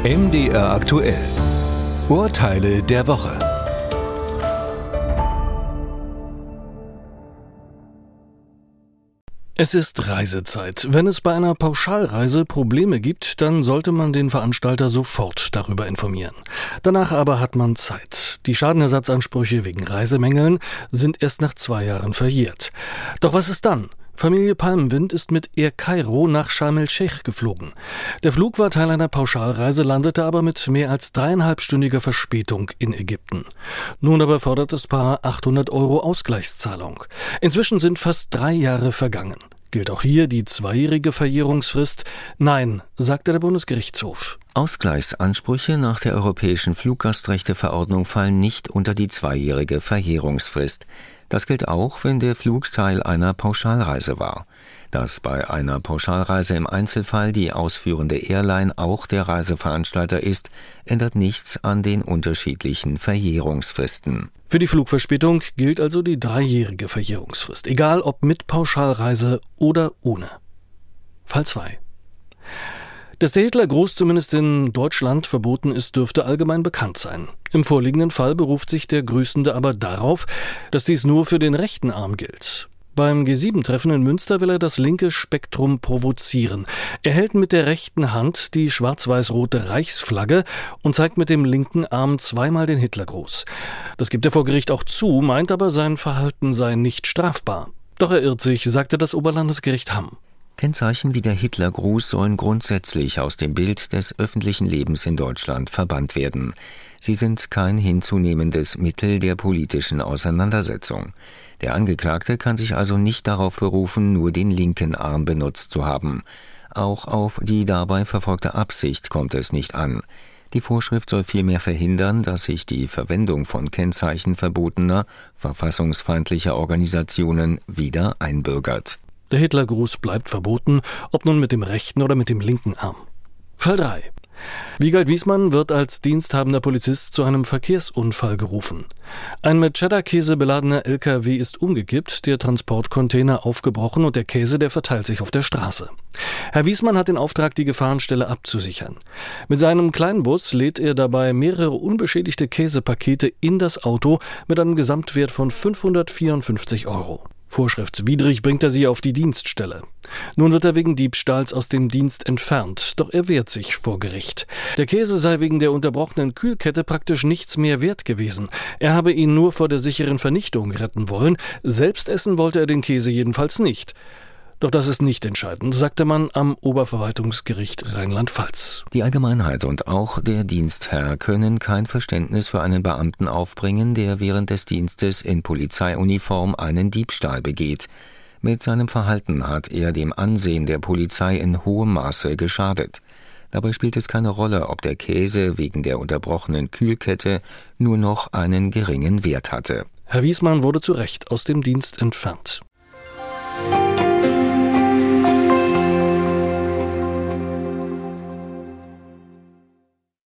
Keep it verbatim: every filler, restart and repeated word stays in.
M D R aktuell. Urteile der Woche. Es ist Reisezeit. Wenn es bei einer Pauschalreise Probleme gibt, dann sollte man den Veranstalter sofort darüber informieren. Danach aber hat man Zeit. Die Schadenersatzansprüche wegen Reisemängeln sind erst nach zwei Jahren verjährt. Doch was ist dann? Familie Palmenwind ist mit Air Kairo nach Sharm el-Sheikh geflogen. Der Flug war Teil einer Pauschalreise, landete aber mit mehr als dreieinhalbstündiger Verspätung in Ägypten. Nun aber fordert das Paar achthundert Euro Ausgleichszahlung. Inzwischen sind fast drei Jahre vergangen. Gilt auch hier die zweijährige Verjährungsfrist? Nein, sagte der Bundesgerichtshof. Ausgleichsansprüche nach der Europäischen Fluggastrechteverordnung fallen nicht unter die zweijährige Verjährungsfrist. Das gilt auch, wenn der Flug Teil einer Pauschalreise war. Dass bei einer Pauschalreise im Einzelfall die ausführende Airline auch der Reiseveranstalter ist, ändert nichts an den unterschiedlichen Verjährungsfristen. Für die Flugverspätung gilt also die dreijährige Verjährungsfrist, egal ob mit Pauschalreise oder ohne. Fall zwei. Dass der Hitlergruß zumindest in Deutschland verboten ist, dürfte allgemein bekannt sein. Im vorliegenden Fall beruft sich der Grüßende aber darauf, dass dies nur für den rechten Arm gilt. Beim G sieben Treffen in Münster will er das linke Spektrum provozieren. Er hält mit der rechten Hand die schwarz-weiß-rote Reichsflagge und zeigt mit dem linken Arm zweimal den Hitlergruß. Das gibt er vor Gericht auch zu, meint aber, sein Verhalten sei nicht strafbar. Doch er irrt sich, sagte das Oberlandesgericht Hamm. Kennzeichen wie der Hitlergruß sollen grundsätzlich aus dem Bild des öffentlichen Lebens in Deutschland verbannt werden. Sie sind kein hinzunehmendes Mittel der politischen Auseinandersetzung. Der Angeklagte kann sich also nicht darauf berufen, nur den linken Arm benutzt zu haben. Auch auf die dabei verfolgte Absicht kommt es nicht an. Die Vorschrift soll vielmehr verhindern, dass sich die Verwendung von Kennzeichen verbotener, verfassungsfeindlicher Organisationen wieder einbürgert. Der Hitlergruß bleibt verboten, ob nun mit dem rechten oder mit dem linken Arm. Fall drei. Wiegald Wiesmann wird als diensthabender Polizist zu einem Verkehrsunfall gerufen. Ein mit Cheddar-Käse beladener L K W ist umgekippt, der Transportcontainer aufgebrochen und der Käse, der verteilt sich auf der Straße. Herr Wiesmann hat den Auftrag, die Gefahrenstelle abzusichern. Mit seinem kleinen Bus lädt er dabei mehrere unbeschädigte Käsepakete in das Auto mit einem Gesamtwert von fünfhundertvierundfünfzig Euro. Vorschriftswidrig bringt er sie auf die Dienststelle. Nun wird er wegen Diebstahls aus dem Dienst entfernt, doch er wehrt sich vor Gericht. Der Käse sei wegen der unterbrochenen Kühlkette praktisch nichts mehr wert gewesen. Er habe ihn nur vor der sicheren Vernichtung retten wollen. Selbst essen wollte er den Käse jedenfalls nicht. Doch das ist nicht entscheidend, sagte man am Oberverwaltungsgericht Rheinland-Pfalz. Die Allgemeinheit und auch der Dienstherr können kein Verständnis für einen Beamten aufbringen, der während des Dienstes in Polizeiuniform einen Diebstahl begeht. Mit seinem Verhalten hat er dem Ansehen der Polizei in hohem Maße geschadet. Dabei spielt es keine Rolle, ob der Käse wegen der unterbrochenen Kühlkette nur noch einen geringen Wert hatte. Herr Wiesmann wurde zu Recht aus dem Dienst entfernt.